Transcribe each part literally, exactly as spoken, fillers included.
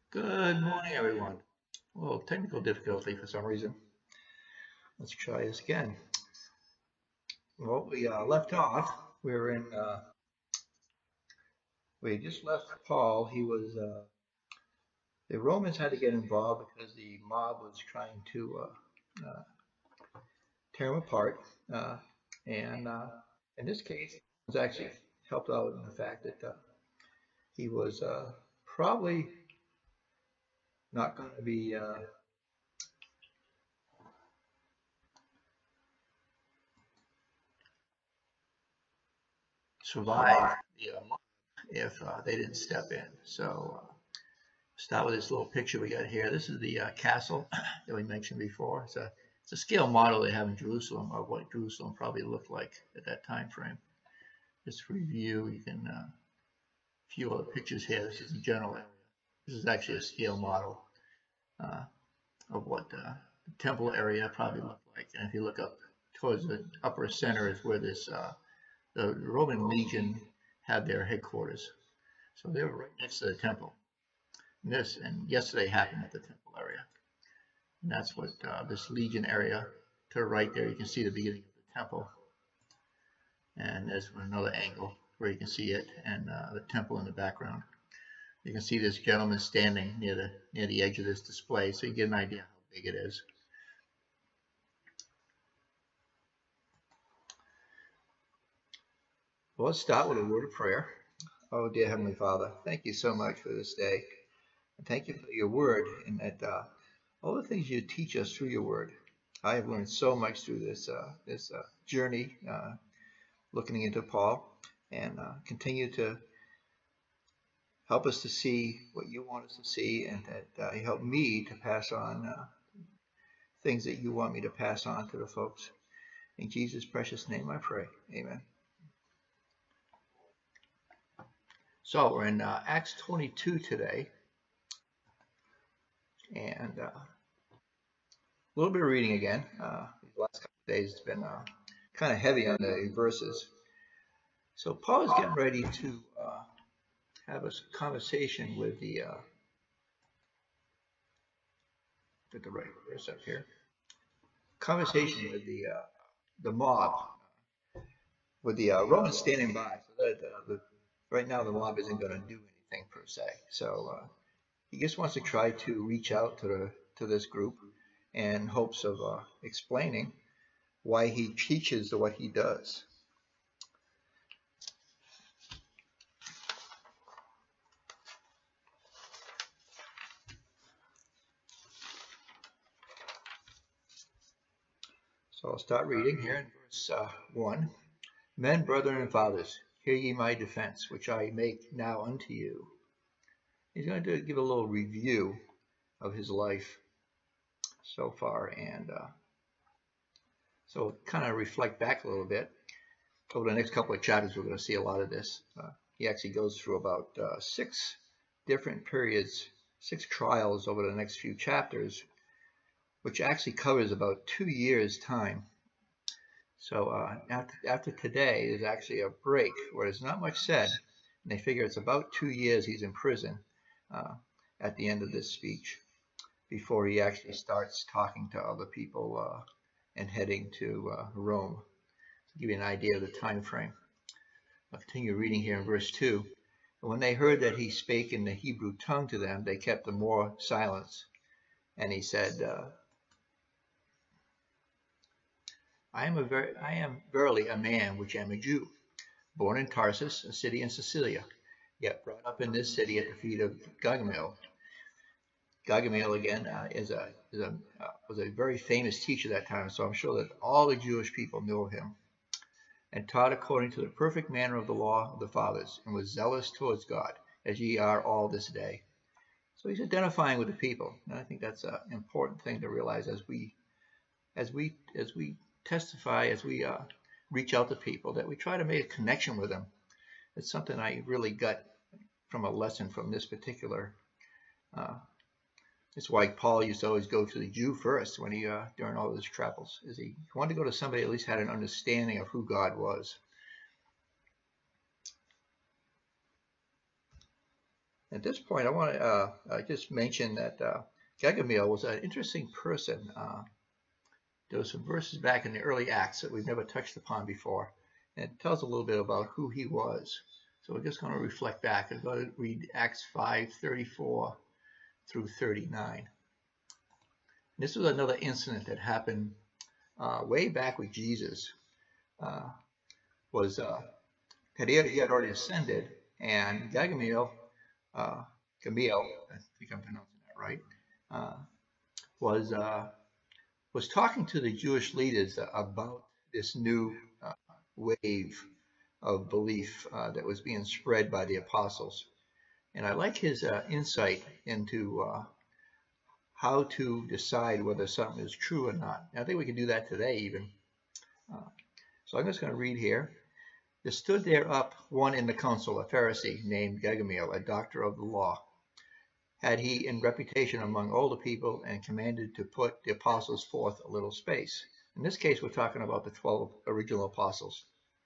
Good morning, everyone. Well, technical difficulty for some reason. Let's try this again. Well, we uh, left off. We were in. Uh, we just left Paul. He was. Uh, the Romans had to get involved because the mob was trying to uh, uh, tear him apart. Uh, and uh, in this case, it was actually helped out in the fact that uh, he was uh, probably not going to be uh, survive the uh, mob if uh, they didn't step in. So. Uh, Start with this little picture we got here. This is the uh, castle that we mentioned before. It's a it's a scale model they have in Jerusalem of what Jerusalem probably looked like at that time frame. Just to review, you can uh, a few other pictures here. This is the general area. This is actually a scale model uh, of what uh, the temple area probably looked like. And if you look up towards the upper center is where this uh, the Roman legion had their headquarters. So they were right next to the temple. And this and yesterday happened at the temple area. And that's what uh, this legion area to the right there, you can see the beginning of the temple. And there's another angle where you can see it and uh, the temple in the background. You can see this gentleman standing near the near the edge of this display, so you get an idea how big it is. Well, let's start with a word of prayer. Oh, dear Heavenly Father, thank you so much for this day. And thank you for your word and that uh, all the things you teach us through your word. I have learned so much through this uh, this uh, journey, uh, looking into Paul, and uh, continue to help us to see what you want us to see, and that uh, help me to pass on uh, things that you want me to pass on to the folks. In Jesus' precious name, I pray. Amen. So we're in uh, Acts twenty-two today, and uh, a little bit of reading again. Uh, these last couple of days it's been uh, kind of heavy on the verses. So Paul is getting ready to uh, have a conversation with the uh, get the right verse up here. Conversation with the uh, the mob, with the uh, Romans standing by. So that uh, the, right now the mob isn't going to do anything per se. So uh, he just wants to try to reach out to the to this group in hopes of uh, explaining why he teaches what he does. So I'll start reading here in verse uh, one. Men, brethren, and fathers, hear ye my defense, which I make now unto you. He's going to give a little review of his life so far, and uh, so kind of reflect back a little bit. Over the next couple of chapters, we're going to see a lot of this. Uh, he actually goes through about uh, six different periods, six trials over the next few chapters, which actually covers about two years' time. So uh, after, after today, there's actually a break where there's not much said, and they figure it's about two years he's in prison uh, at the end of this speech before he actually starts talking to other people uh, and heading to uh, Rome. To give you an idea of the time frame. I'll continue reading here in verse two. And when they heard that he spake in the Hebrew tongue to them, they kept the more silence. And he said, uh, I am a ver- I am verily a man which am a Jew, born in Tarsus, a city in Sicilia, yet brought up in this city at the feet of Gamaliel. Gamaliel again uh, is a, is a uh, was a very famous teacher at that time, so I'm sure that all the Jewish people knew of him. And taught according to the perfect manner of the law of the fathers, and was zealous towards God, as ye are all this day. So he's identifying with the people, and I think that's an important thing to realize as we, as we, as we testify, as we uh, reach out to people, that we try to make a connection with them. It's something I really got from a lesson from this particular. Uh, it's why Paul used to always go to the Jew first when he uh, during all of his travels. Is he wanted to go to somebody who at least had an understanding of who God was. At this point, I want to uh, uh, just mention that uh, Gamaliel was an interesting person. Uh, there were some verses back in the early Acts that we've never touched upon before, and it tells a little bit about who he was. So we're just going to reflect back and go to read Acts five thirty-four through thirty-nine. This was another incident that happened uh, way back with Jesus. Uh, was uh, he, had, he had already ascended, and Gamaliel, uh, Gamaliel, I think I'm pronouncing that right, uh, was uh, was talking to the Jewish leaders about this new uh, wave of belief uh, that was being spread by the apostles. And I like his uh, insight into uh, how to decide whether something is true or not. And I think we can do that today even. Uh, so I'm just going to read here. There stood there up one in the council, a Pharisee named Gamaliel, a doctor of the law. Had he in reputation among all the people, and commanded to put the apostles forth a little space. In this case, we're talking about the twelve original apostles.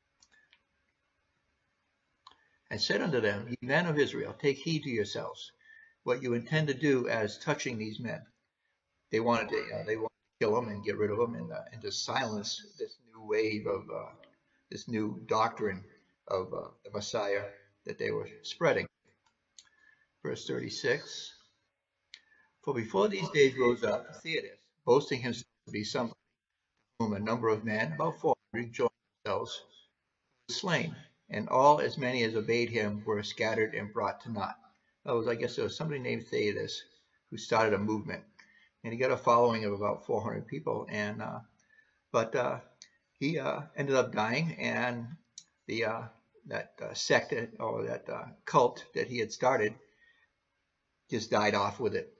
And said unto them, Ye men of Israel, take heed to yourselves, what you intend to do as touching these men. They wanted to, you know, they wanted to kill them and get rid of them, and, uh, and to silence this new wave of uh, this new doctrine of uh, the Messiah that they were spreading. Verse thirty-six. For before these days rose up Theudas, boasting himself to be somebody, whom a number of men, about four hundred, joined themselves, who were slain, and all as many as obeyed him were scattered and brought to naught. That was, I guess, there was somebody named Theudas who started a movement, and he got a following of about four hundred people. And uh, but uh, he uh, ended up dying, and the uh, that uh, sect or that uh, cult that he had started just died off with it.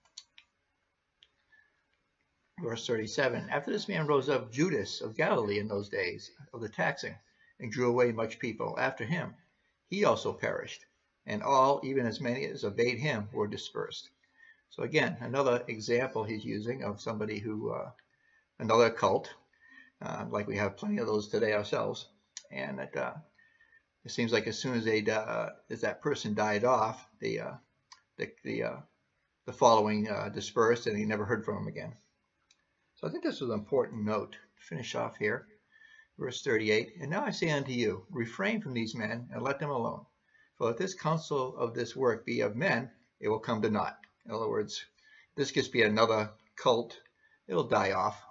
Verse thirty-seven, after this man rose up Judas of Galilee in those days of the taxing, and drew away much people after him. He also perished, and all, even as many as obeyed him, were dispersed. So again, another example he's using of somebody who, uh, another cult, uh, like we have plenty of those today ourselves, and that uh, it seems like as soon as they uh, as that person died off, the uh, the the, uh, the following uh, dispersed, and he never heard from him again. So I think this was an important note to finish off here. Verse thirty-eight, and now I say unto you, refrain from these men, and let them alone. For if this counsel of this work be of men, it will come to naught. In other words, this just be another cult. It'll die off.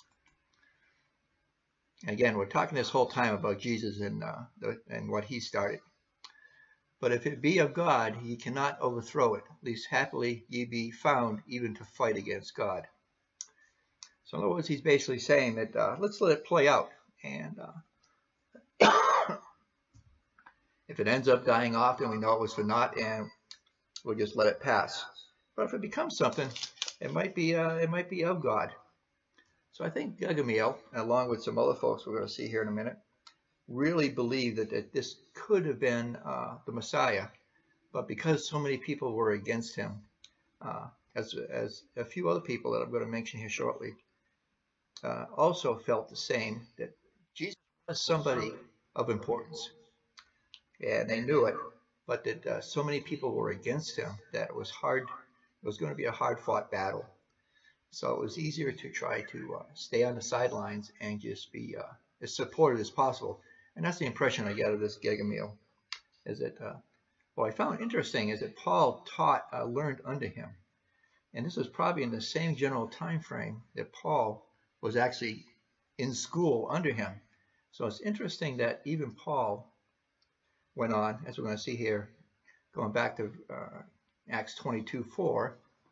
Again, we're talking this whole time about Jesus and, uh, the, and what he started. But if it be of God, ye cannot overthrow it, lest happily ye be found even to fight against God. So in other words, he's basically saying that uh, let's let it play out. And uh, if it ends up dying off, then we know it was for naught, and we'll just let it pass. But if it becomes something, it might be uh, it might be of God. So I think Gamaliel, along with some other folks we're going to see here in a minute, really believed that, that this could have been uh, the Messiah, but because so many people were against him, uh, as as a few other people that I'm going to mention here shortly, uh, also felt the same, that Jesus was somebody of importance, and they knew it, but that uh, so many people were against him that it was hard. It was going to be a hard-fought battle. So it was easier to try to uh, stay on the sidelines and just be uh, as supportive as possible. And that's the impression I get of this Gamaliel. Is that uh, what I found interesting is that Paul taught, uh, learned under him, and this was probably in the same general time frame that Paul was actually in school under him. So it's interesting that even Paul went on, as we're going to see here, going back to uh, Acts twenty-two four.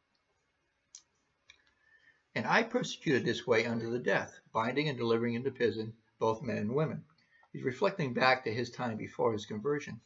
And I persecuted this way unto the death, binding and delivering into prison both men and women. He's reflecting back to his time before his conversion.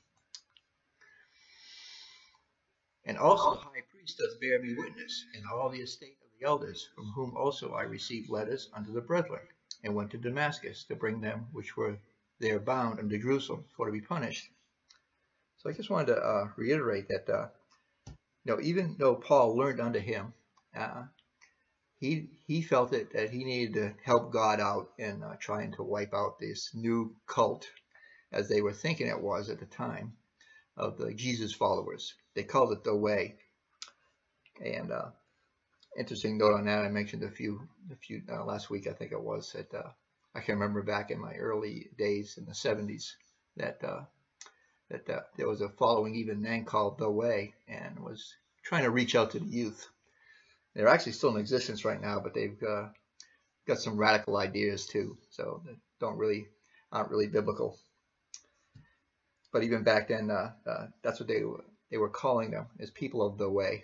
And also the high priest doth bear me witness, and all the estate of the elders, from whom also I received letters unto the brethren, and went to Damascus to bring them which were there bound unto Jerusalem for to be punished. So I just wanted to uh, reiterate that, uh, you know, even though Paul learned under him, uh, he he felt that, that he needed to help God out in uh, trying to wipe out this new cult, as they were thinking it was at the time. of the Jesus followers. They called it the Way. And uh, interesting note on that, I mentioned a few, a few uh, last week, I think it was, that uh, I can remember back in my early days in the seventies that uh, that uh, there was a following even then called The Way, and was trying to reach out to the youth. They're actually still in existence right now, but they've uh, got some radical ideas too, so that don't really aren't really biblical. But even back then, uh, uh, that's what they were they were calling them, as people of the way.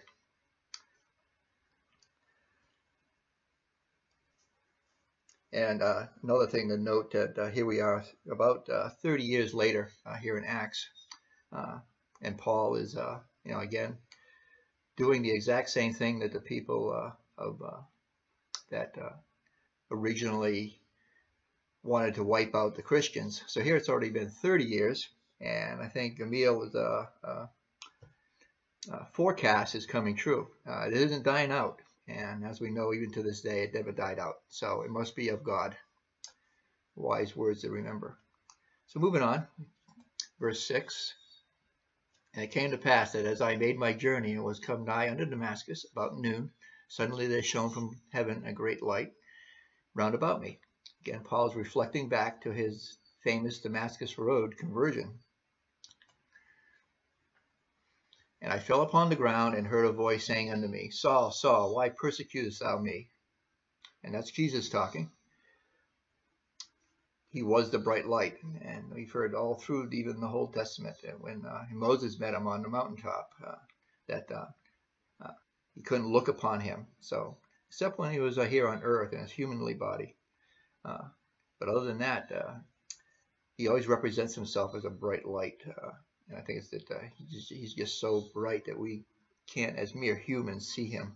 And uh, another thing to note that uh, here we are about uh, thirty years later uh, here in Acts, uh, and Paul is, uh, you know, again doing the exact same thing that the people uh, of uh, that uh, originally wanted to wipe out the Christians. So here it's already been thirty years, and I think Gamaliel's uh, uh, uh, forecast is coming true. Uh, it isn't dying out, and as we know, even to this day, it never died out. So it must be of God. Wise words to remember. So moving on, verse six. And it came to pass that as I made my journey and was come nigh unto Damascus about noon, suddenly there shone from heaven a great light round about me. Again, Paul is reflecting back to his famous Damascus Road conversion. And I fell upon the ground and heard a voice saying unto me, Saul, Saul, why persecutest thou me? And that's Jesus talking. He was the bright light, and we've heard all through even the Old Testament that when uh, Moses met him on the mountaintop, uh, that uh, uh, he couldn't look upon him. So, except when he was uh, here on earth in his humanly body. Uh, but other than that, uh, he always represents himself as a bright light. Uh, and I think it's that uh, he's, just, he's just so bright that we can't, as mere humans, see him.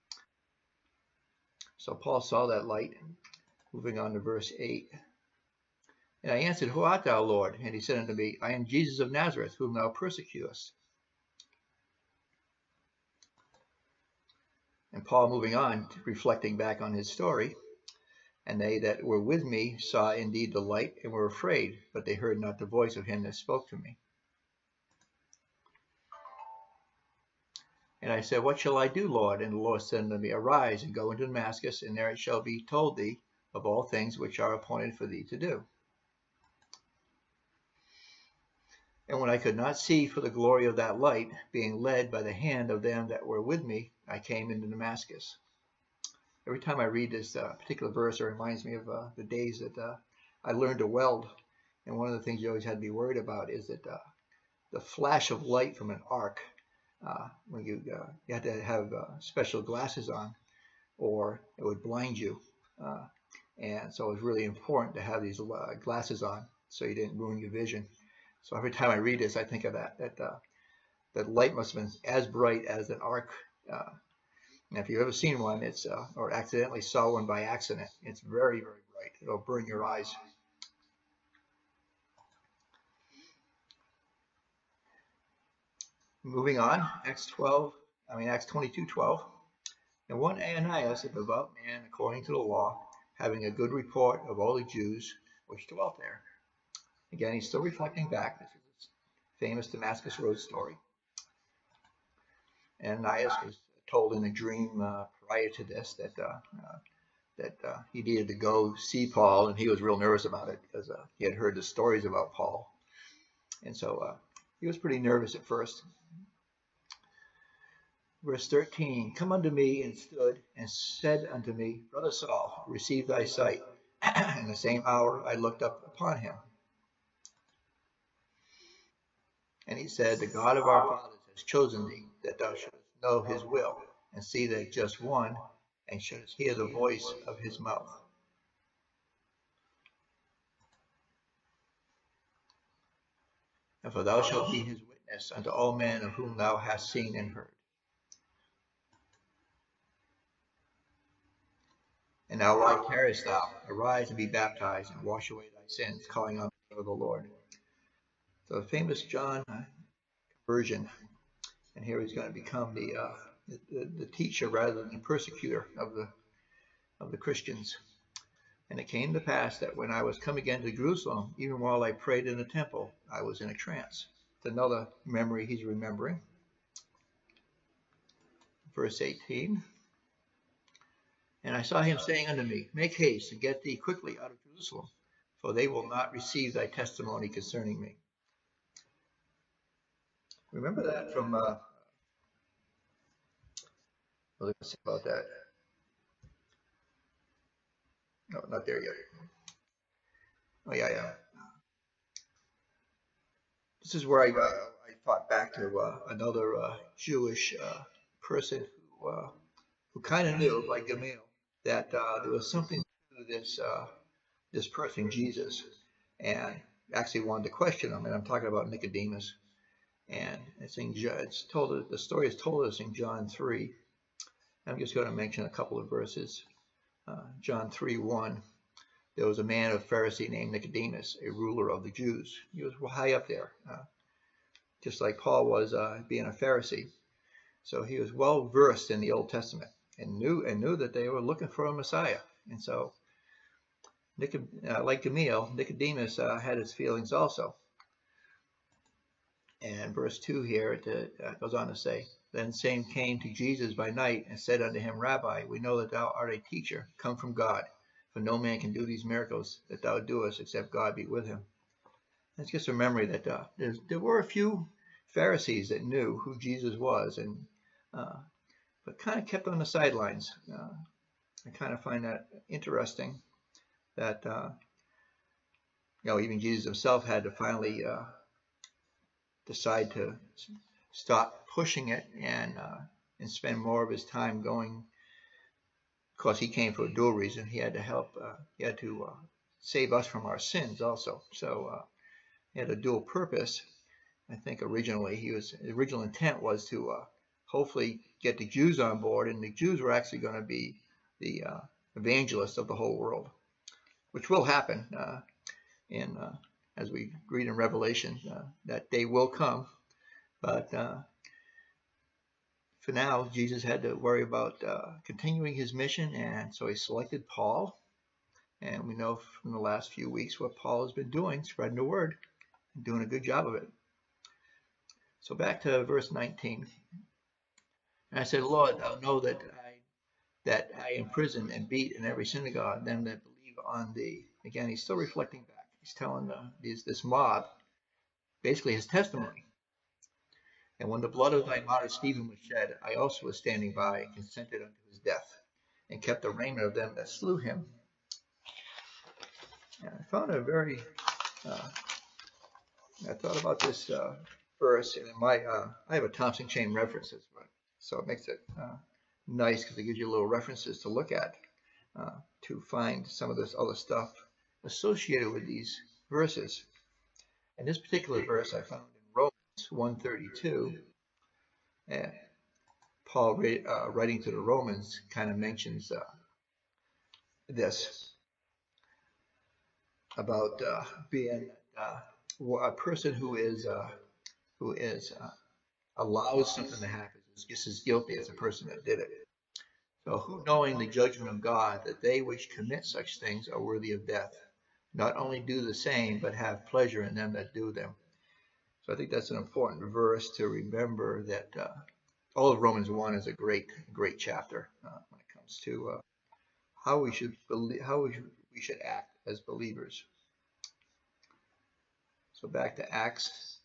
So Paul saw that light. Moving on to verse eight. And I answered, Who art thou, Lord? And he said unto me, I am Jesus of Nazareth, whom thou persecutest. And Paul, moving on, reflecting back on his story, and they that were with me saw indeed the light and were afraid, but they heard not the voice of him that spoke to me. And I said, What shall I do, Lord? And the Lord said unto me, Arise and go into Damascus, and there it shall be told thee of all things which are appointed for thee to do. And when I could not see for the glory of that light, being led by the hand of them that were with me, I came into Damascus. Every time I read this uh, particular verse, it reminds me of uh, the days that uh, I learned to weld. And one of the things you always had to be worried about is that uh, the flash of light from an arc, uh, when you, uh, you had to have uh, special glasses on, or it would blind you. Uh, and so it was really important to have these uh, glasses on so you didn't ruin your vision. So every time I read this, I think of that, that uh, that light must have been as bright as an arc. Uh, and if you've ever seen one, it's uh, or accidentally saw one by accident, it's very, very bright. It'll burn your eyes. Moving on, Acts twelve, I mean Acts twenty-two twelve. And one Ananias, a devout man according to the law, having a good report of all the Jews which dwelt there. Again, he's still reflecting back. This is a famous Damascus Road story. Ananias was told in a dream uh, prior to this that uh, uh, that uh, he needed to go see Paul, and he was real nervous about it because uh, he had heard the stories about Paul, and so uh, he was pretty nervous at first. Verse thirteen, Come unto me, and stood, and said unto me, Brother Saul, receive thy sight. In the same hour I looked up upon him. And he said, The God of our fathers has chosen thee, that thou shouldest know his will, and see that just one, and shouldest hear the voice of his mouth. And for thou shalt be his witness unto all men of whom thou hast seen and heard. And now why tarriest thou? Arise and be baptized, and wash away thy sins, calling on the name of the Lord. So the famous John conversion, and here he's going to become the, uh, the the teacher rather than the persecutor of the of the Christians. And it came to pass that when I was come again to Jerusalem, even while I prayed in the temple, I was in a trance. It's another memory he's remembering. Verse eighteen. And I saw him saying unto me, Make haste and get thee quickly out of Jerusalem, for they will not receive thy testimony concerning me. Remember that from, uh, what was I going to say about that? No, not there yet. Oh, yeah, yeah. This is where I, uh, I thought back to uh, another uh, Jewish uh, person who, uh, who kind of knew, like Gamaliel, that uh, there was something to this uh, this person, Jesus, and actually wanted to question him. And I'm talking about Nicodemus. And it's, in, it's told, the story is told us in John three. I'm just going to mention a couple of verses. Uh, John three one. There was a man of Pharisee named Nicodemus, a ruler of the Jews. He was high up there, uh, just like Paul was uh, being a Pharisee. So he was well versed in the Old Testament and knew and knew that they were looking for a Messiah. And so, Nicod uh, like Gamaliel, Nicodemus uh, had his feelings also. And verse two here, it uh, goes on to say, Then same came to Jesus by night and said unto him, Rabbi, we know that thou art a teacher, come from God. For no man can do these miracles that thou doest, except God be with him. It's just a memory that uh, there were a few Pharisees that knew who Jesus was, and uh, but kind of kept on the sidelines. Uh, I kind of find that interesting that uh, you know, even Jesus himself had to finally uh, decide to stop pushing it and uh, and spend more of his time going. Of course, he came for a dual reason. He had to help. Uh, he had to uh, save us from our sins, also. So uh, he had a dual purpose. I think originally he was his original intent was to uh, hopefully get the Jews on board, and the Jews were actually going to be the uh, evangelists of the whole world, which will happen. Uh, in uh, as we read in Revelation, uh, that day will come, but. Uh, For now, Jesus had to worry about uh, continuing his mission, and so he selected Paul. And we know from the last few weeks what Paul has been doing, spreading the word, and doing a good job of it. So back to verse nineteen. And I said, Lord, thou know that I that I imprison and beat in every synagogue them that believe on thee. Again, he's still reflecting back. He's telling uh, these, this mob basically his testimony. And when the blood of thy martyr Stephen was shed, I also was standing by and consented unto his death, and kept the raiment of them that slew him. And I found a very, uh, I thought about this uh, verse, and in my, uh, I have a Thompson Chain References, but, so it makes it uh, nice because it gives you little references to look at uh, to find some of this other stuff associated with these verses. And this particular verse I found in Romans one thirty-two, and Paul uh, writing to the Romans kind of mentions uh, this about uh, being uh, a person who is uh, who is uh, allows something to happen is just as guilty as the person that did it. So who knowing the judgment of God, that they which commit such things are worthy of death, not only do the same, but have pleasure in them that do them. So I think that's an important verse to remember, that uh, all of Romans one is a great, great chapter uh, when it comes to uh, how we should believe, how we should, we should act as believers. So back to Acts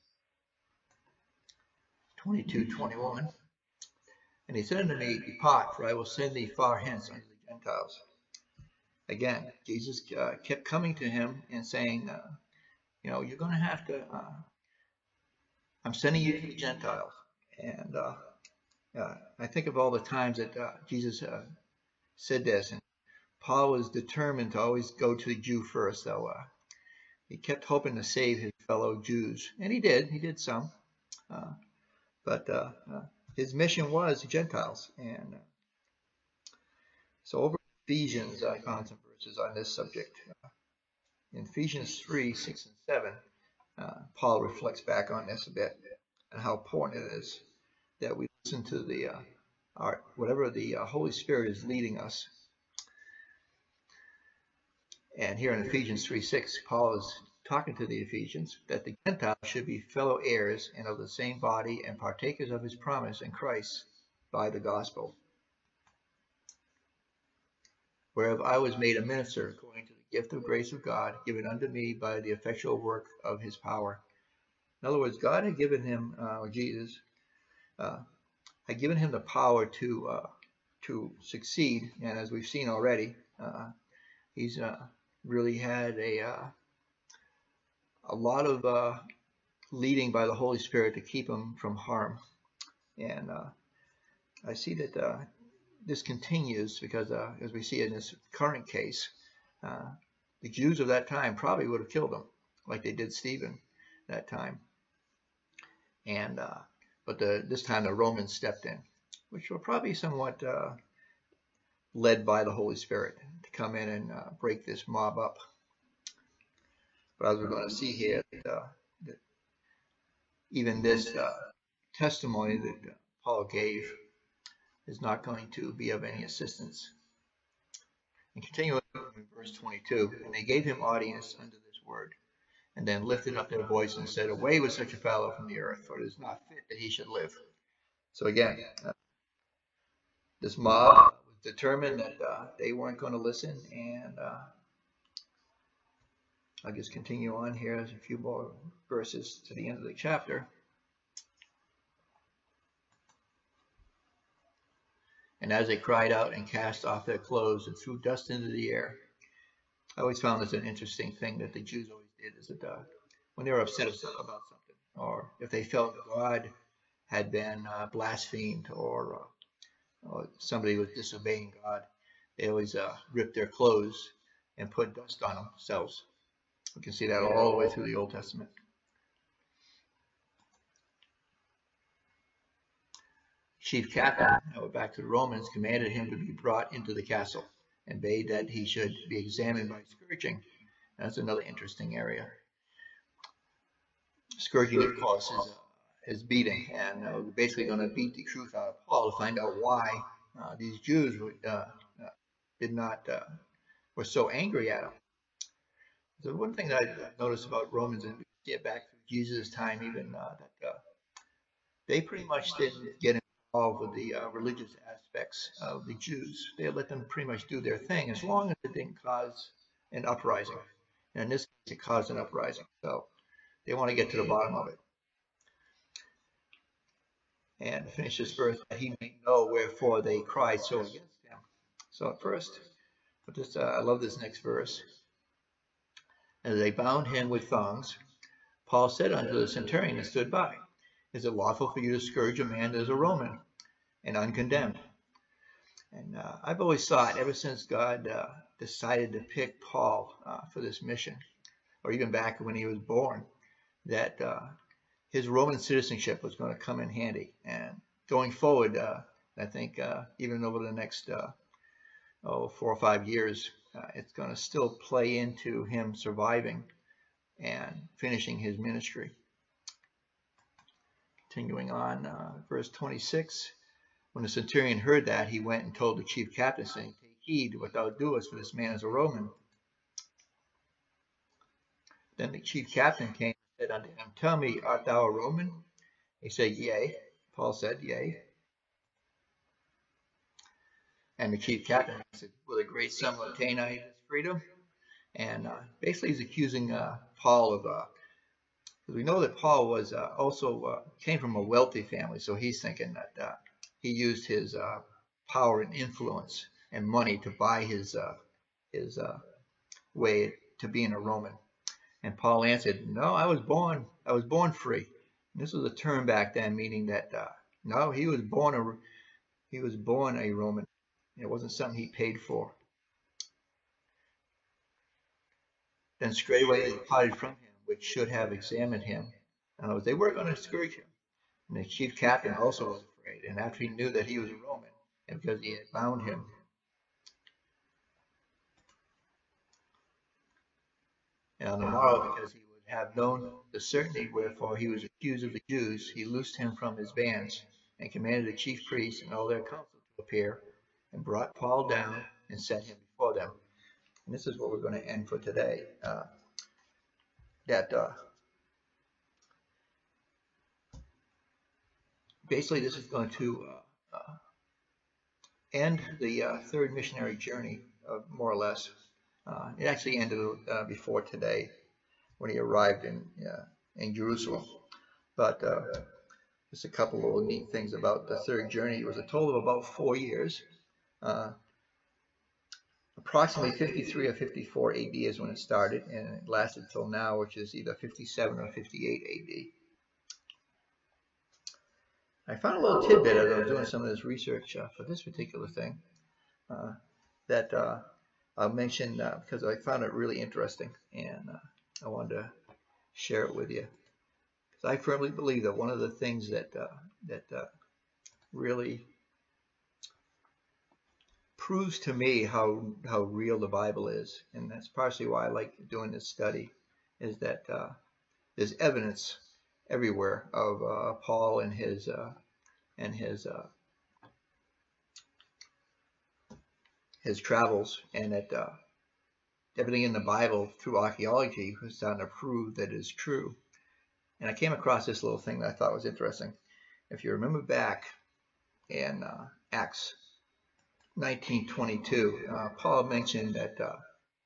twenty-two twenty-one. And he said unto me, Depart, for I will send thee far hence unto the Gentiles. Again, Jesus uh, kept coming to him and saying, uh, you know, you're going to have to, uh, I'm sending you to the Gentiles. And uh, uh, I think of all the times that uh, Jesus uh, said this, and Paul was determined to always go to the Jew first, though. Uh, he kept hoping to save his fellow Jews, and he did. He did some. Uh, but uh, uh, his mission was the Gentiles. And uh, so over Ephesians, I found some verses on this subject. Uh, in Ephesians three, six, and seven, uh, Paul reflects back on this a bit and how important it is that we listen to the uh, our, whatever the uh, Holy Spirit is leading us. And here in Ephesians three six, Paul is talking to the Ephesians, that the Gentiles should be fellow heirs and of the same body and partakers of his promise in Christ by the gospel, whereof I was made a minister according to the gift of grace of God given unto me by the effectual work of his power. In other words, God had given him, uh, Jesus, uh, had given him the power to uh, to succeed, and as we've seen already, uh, he's uh, really had a uh, a lot of uh, leading by the Holy Spirit to keep him from harm. And uh, I see that uh, this continues because, uh, as we see in this current case, uh, the Jews of that time probably would have killed him, like they did Stephen that time. And uh, but the, this time the Romans stepped in, which were probably somewhat uh, led by the Holy Spirit to come in and uh, break this mob up. But as we're going to see here, that, uh, that even this uh, testimony that Paul gave is not going to be of any assistance. And continuing in verse twenty-two, and they gave him audience unto this word, and then lifted up their voice and said, away with such a fellow from the earth, for it is not fit that he should live. So again, uh, this mob was determined that uh, they weren't going to listen, and uh, I'll just continue on here. There's a few more verses to the end of the chapter. And as they cried out and cast off their clothes and threw dust into the air. I always found this an interesting thing that the Jews always did, is that uh, when they were upset about something, or if they felt God had been uh, blasphemed, or, uh, or somebody was disobeying God, they always uh, ripped their clothes and put dust on themselves. We can see that all the way through the Old Testament. Chief captain, now we're back to the Romans, commanded him to be brought into the castle and bade that he should be examined by scourging. That's another interesting area. Scourging, of course, is, uh, is beating, and uh, we're basically going to beat the truth out of Paul to find out why uh, these Jews would, uh, uh, did not uh, were so angry at him. So one thing that I noticed about Romans, and we see it back through Jesus' time, even uh, that uh, they pretty much didn't get involved with the uh, religious aspects of the Jews. They let them pretty much do their thing as long as it didn't cause an uprising. And in this case, it caused an uprising. So they want to get to the bottom of it. And finish this verse, that he may know wherefore they cried so against him. So at first, but this, uh, I love this next verse. As they bound him with thongs, Paul said unto the centurion that stood by, is it lawful for you to scourge a man that is a Roman and uncondemned? And uh, I've always thought, ever since God uh, decided to pick Paul uh, for this mission, or even back when he was born, that uh, his Roman citizenship was going to come in handy. And going forward, uh, I think uh, even over the next uh, oh, four or five years, uh, it's going to still play into him surviving and finishing his ministry. Continuing on, uh, verse twenty-six, when the centurion heard that, he went and told the chief captain, saying, take heed what thou doest, for this man is a Roman. Then the chief captain came and said unto him, tell me, art thou a Roman? He said, yea. Paul said, yea. And the chief captain said, will a great sum obtain I this freedom? And uh, basically he's accusing uh, Paul of, uh, because we know that Paul was uh, also uh, came from a wealthy family, so he's thinking that uh, he used his uh, power and influence and money to buy his uh, his uh, way to being a Roman. And Paul answered, no, I was born I was born free. And this was a term back then, meaning that uh, no, he was born a he was born a Roman. It wasn't something he paid for. Then straightway they departed from him, which should have examined him. In other words, they were going to scourge him. And the chief captain also was afraid, and after he knew that he was a Roman, and because he had bound him. And on the morrow, because he would have known the certainty wherefore he was accused of the Jews, he loosed him from his bands, and commanded the chief priests and all their council to appear, and brought Paul down and set him before them. And this is what we're going to end for today. Uh, that uh, basically this is going to uh, uh, end the uh, third missionary journey, uh, more or less. Uh, it actually ended uh, before today when he arrived in uh, in Jerusalem. But uh, just a couple of neat things about the third journey. It was a total of about four years. Uh, approximately fifty-three or fifty-four A D is when it started, and it lasted till now, which is either fifty-seven or fifty-eight A D. I found a little tidbit as I was doing some of this research uh, for this particular thing uh, that uh, I'll mention uh, because I found it really interesting, and uh, I wanted to share it with you. Because I firmly believe that one of the things that uh, that uh, really proves to me how how real the Bible is, and that's partially why I like doing this study, is that uh, there's evidence everywhere of uh, Paul and his uh, and his uh, his travels, and that uh, everything in the Bible through archaeology was starting to prove that it's true. And I came across this little thing that I thought was interesting. If you remember back in uh, Acts nineteen twenty-two, uh, Paul mentioned that uh,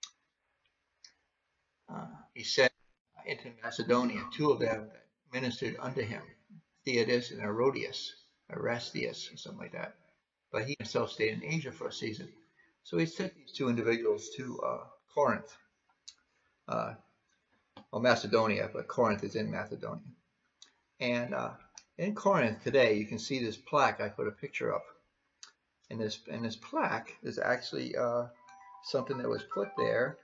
uh, he sent into Macedonia two of them that ministered unto him, Theodas and Herodias, Erastus, or something like that. But he himself stayed in Asia for a season. So he sent these two individuals to uh, Corinth, uh, well, Macedonia, but Corinth is in Macedonia. And uh, in Corinth today, you can see this plaque I put a picture up. And this, and this plaque is actually uh, something that was put there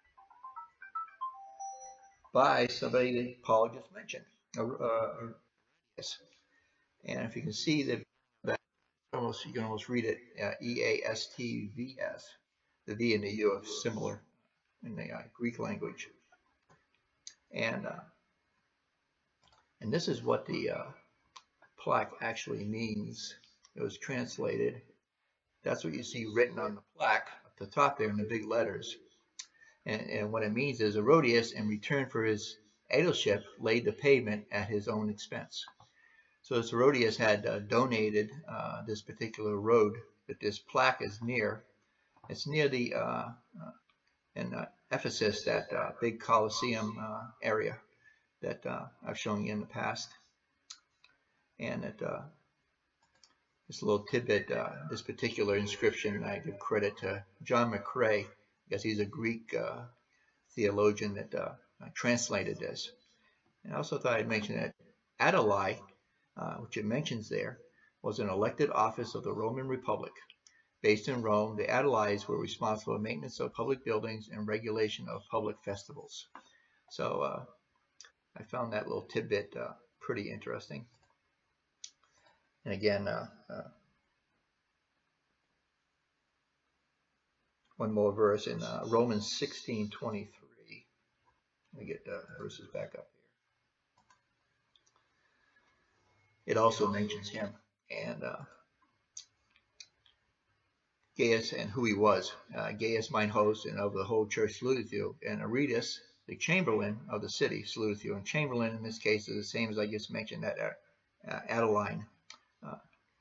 by somebody that Paul just mentioned. Uh, uh, yes. And if you can see that, that almost you can almost read it uh, E A S T V S. The V and the U are similar in the uh, Greek language. And uh, and this is what the uh, plaque actually means. It was translated. That's what you see written on the plaque at the top there in the big letters. And, and what it means is Herodias, in return for his aedileship, laid the pavement at his own expense. So this Herodias had uh, donated uh, this particular road that this plaque is near. It's near the uh, uh, in uh, Ephesus, that uh, big Colosseum uh, area that uh, I've shown you in the past. And it, uh, this little tidbit, uh, this particular inscription, I give credit to John McCrae, because he's a Greek uh, theologian that uh, translated this. And I also thought I'd mention that Adelai, uh, which it mentions there, was an elected office of the Roman Republic. Based in Rome, the Adelais were responsible for maintenance of public buildings and regulation of public festivals. So uh, I found that little tidbit uh, pretty interesting. And again, uh, uh, one more verse in uh, Romans sixteen twenty-three. Let me get the verses back up here. It also mentions him and uh, Gaius and who he was. Uh, Gaius, mine host, and of the whole church saluteth you, and Aretas, the chamberlain of the city, saluteth you. And chamberlain in this case is the same as I just mentioned, that uh, Adeline, uh,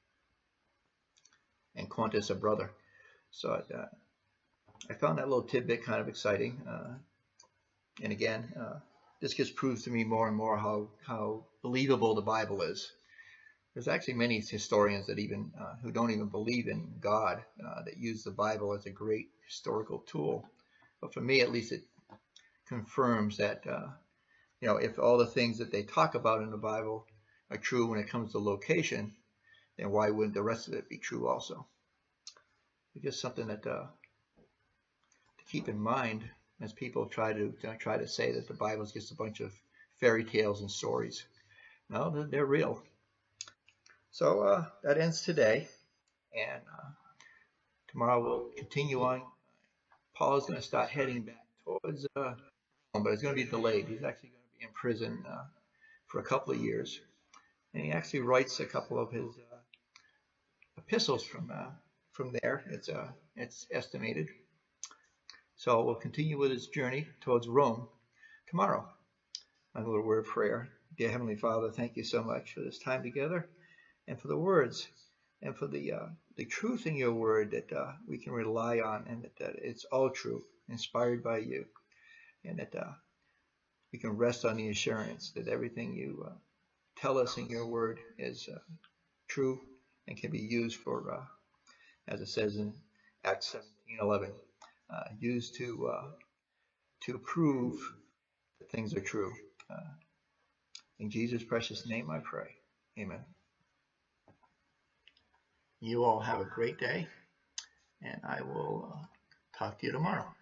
and Quintus, a brother. So uh, I found that little tidbit kind of exciting. Uh, and again, uh, this just proves to me more and more how, how believable the Bible is. There's actually many historians that even uh, who don't even believe in God uh, that use the Bible as a great historical tool. But for me, at least, it confirms that uh, you know, if all the things that they talk about in the Bible are true when it comes to location, then why wouldn't the rest of it be true also? It's just something that uh, to keep in mind as people try to uh, try to say that the Bible is just a bunch of fairy tales and stories. No, they're, they're real. So uh, that ends today, and uh, tomorrow we'll continue on. Paul is going to start heading back towards uh, Rome, but it's going to be delayed. He's actually going to be in prison uh, for a couple of years, and he actually writes a couple of his uh, epistles from uh, from there. It's uh, it's estimated. So we'll continue with his journey towards Rome tomorrow. my little word of prayer. Dear Heavenly Father, thank you so much for this time together and for the words and for the uh, the truth in your word that uh, we can rely on, and that, that it's all true, inspired by you, and that uh, we can rest on the assurance that everything you uh, tell us in your word is uh, true and can be used for, uh, as it says in Acts seventeen eleven, uh, used to uh, to prove that things are true. Uh, in Jesus' precious name I pray. Amen. You all have a great day, and I will uh, talk to you tomorrow.